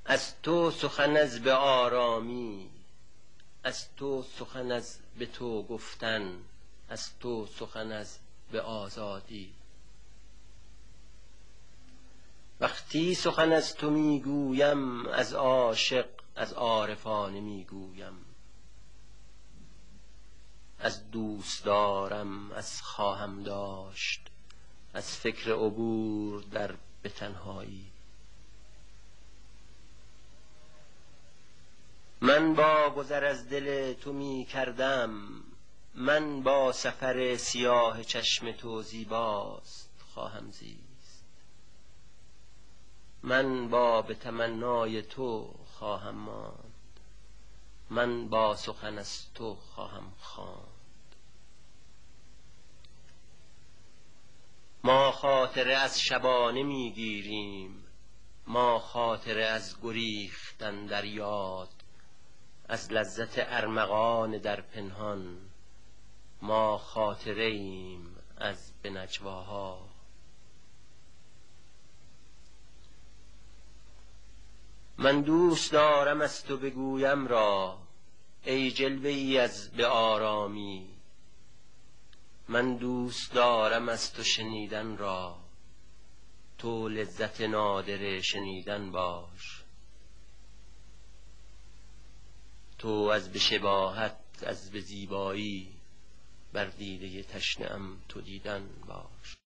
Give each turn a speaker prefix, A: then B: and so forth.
A: از تو سخن از به آرامی، از تو سخن از به تو گفتن، از تو سخن از به آزادی. وقتی سخن از تو میگویم از عاشق از عارفانه میگویم، از دوست دارم از خواهم داشت، از فکر عبور در به تنهایی. من با گذر از دل تو می کردم، من با سفر سیاه چشم تو زیباست خواهم زیست. من با به تمنای تو خواهم ماند، من با سخن از تو خواهم خواند. ما خاطره از شبانه میگیریم، ما خاطره از گریختن در یاد، از لذت ارمغان در پنهان، ما خاطره ایم از به نجواها. من دوست دارم از تو بگویم را، ای جلوه ای از به آرامی. من دوست دارم از تو شنیدن را، تو لذت نادر شنیدن باش. تو از به شباهت از به زیبایی، بر دیده تشنه‌ام تو دیدن باش.